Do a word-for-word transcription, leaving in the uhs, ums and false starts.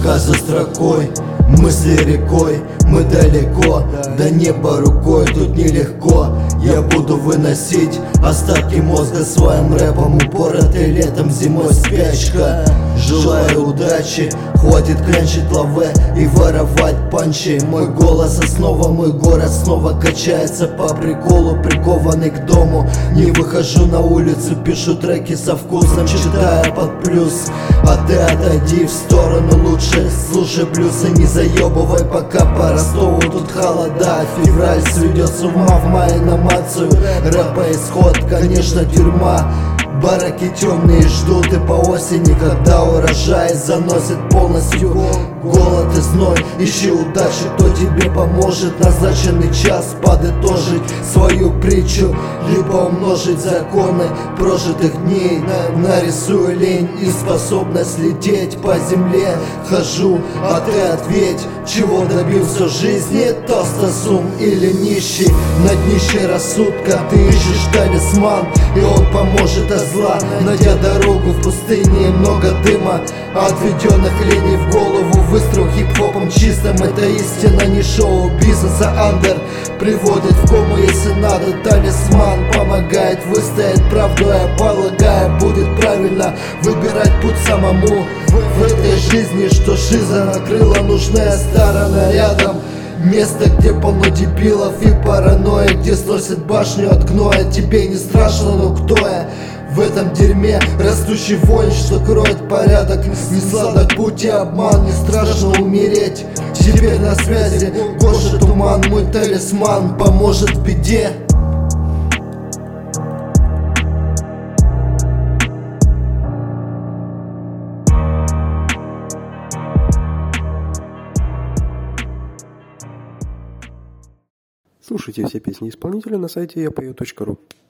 Строка за строкой, мысли рекой, мы далеко, до неба рукой, тут нелегко. Я буду выносить остатки мозга своим рэпом, упоротый летом, зимой спячка. Желаю удачи, хватит клянчить лаве и воровать панчи. Мой голос основа, мой город снова качается по приколу, прикованный к дому. Не выхожу на улицу, пишу треки со вкусом, читая под плюс. А ты отойди в сторону лучше, слушай блюзы, не заебывай, пока по Ростову тут холода. Февраль сведет с ума в мае на мацию, рэпа исход, конечно, тюрьма. Бараки темные ждут и по осени, когда урожай заносит полностью голод и зной. Ищи удачи, кто тебе поможет назначенный час подытожить свою притчу, либо умножить законы прожитых дней. Нарисую лень и способность лететь по земле. Хожу, а ты ответь, чего добился в жизни, толстосум или нищий? На днище рассудка ты ищешь талисман, и он поможет от зла. Найдя дорогу в пустыне, много дыма, отведенных линий в голову. Выстрел хип-хопом чистым, это истина, не шоу бизнеса. Андер приводит в кому, если надо. Талисман помогает выстоять, правду я полагаю, будет правильно выбирать путь самому. В этой жизни, что шиза накрыла, нужная сторона рядом. Место, где полно дебилов и паранойи, где сносит башню от гноя. Тебе не страшно, но кто я? В этом дерьме растущий вонь, что кроет порядок. Не сладок путь и обман, не страшно умереть. Теперь на связи Гоша Туман, мой талисман, поможет в беде. Слушайте все песни исполнителя на сайте я пою точка ру.